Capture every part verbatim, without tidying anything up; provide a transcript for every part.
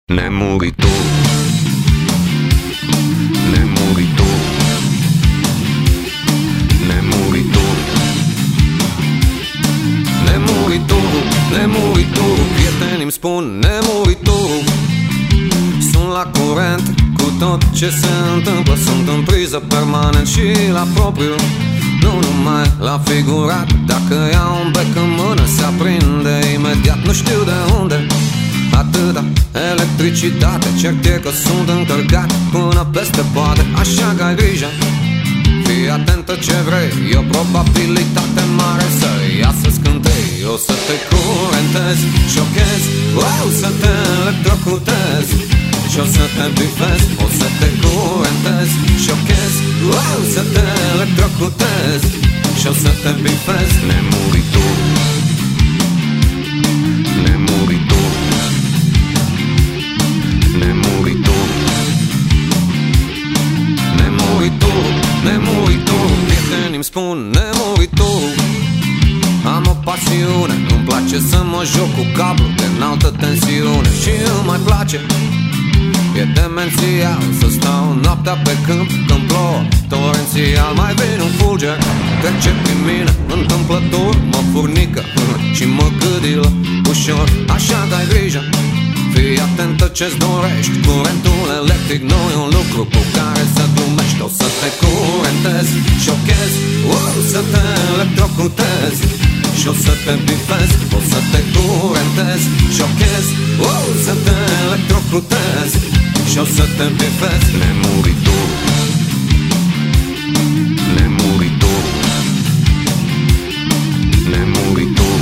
Nemuritor, nemuritor, nemuritor, nemuritorul, nemuritorul, prietenii îmi spun nemuritorul. Sunt la curent cu tot ce se întâmplă, sunt în priză permanent și la propriu, nu numai la figurat. Dacă iau un bec în mână se aprinde imediat, nu știu de unde atâta electricitate. Cert e că sunt încărcat până peste poate, așa că ai grijă, fii atentă ce vrei. E o probabilitate mare să iasă scântei. O să te curentezi, șochezi, o să te electrocutezi și o să te bifezi. O să te curentezi, șochezi, o să te electrocutezi și o să te bifezi. Nemuritor, nemuritor, nemuritor, nemuritor, nemuritor, prietenii îmi spun nemuritorul. Am o pasiune, îmi place să mă joc cu cablu de înaltă tensiune și îmi mai place, e demențial să stau noaptea pe câmp când plouă torențial. Mai vine un fulger, trece prin mine întâmplător, mă furnică și mă gâdilă ușor, așa că ai grijă, fii atentă ce-ți dorești. Curentul electric nu e un lucru cu care să glumești. O să te curentezi, șochezi, o să te electrocutezi și o să te bifezi. O să te curentezi, șochezi, o să te electrocutezi și o să te bifezi. Nemuritor, nemuritor, nemuritor,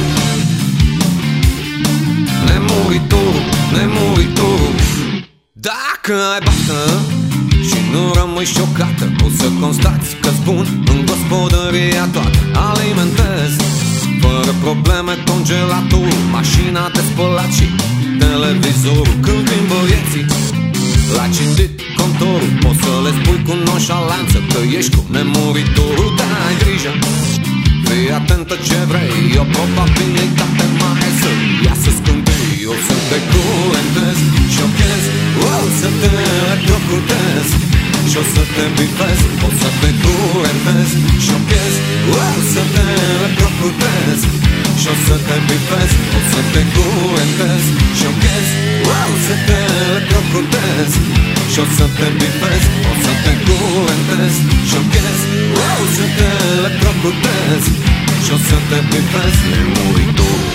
nemuritor, nemuritor. Dacă ai bată și nu rămâi șocată, o să constați că-ți bun în gospodăria toată. Alimentezi fără probleme congelatorul, mașina de spălat și televizorul. Când vin băieții la citit contorul, poți să le spui cu nonșalanță că ești cu nemuritorul. Dar ai grijă, fii atentă ce vrei, e o probabilitate mare să iasă scântei. O să te curentezi, șochezi, o să te electrocutezi și o să te bifezi. O să te curentezi, șochezi, o să te electrocutezi și o să te bifezi. O să te curentezi, șochezi, o să te electrocutezi și o să te bifezi. O să te curentezi, șochezi, o să te electrocutezi și o să te bifezi. Nemuritor.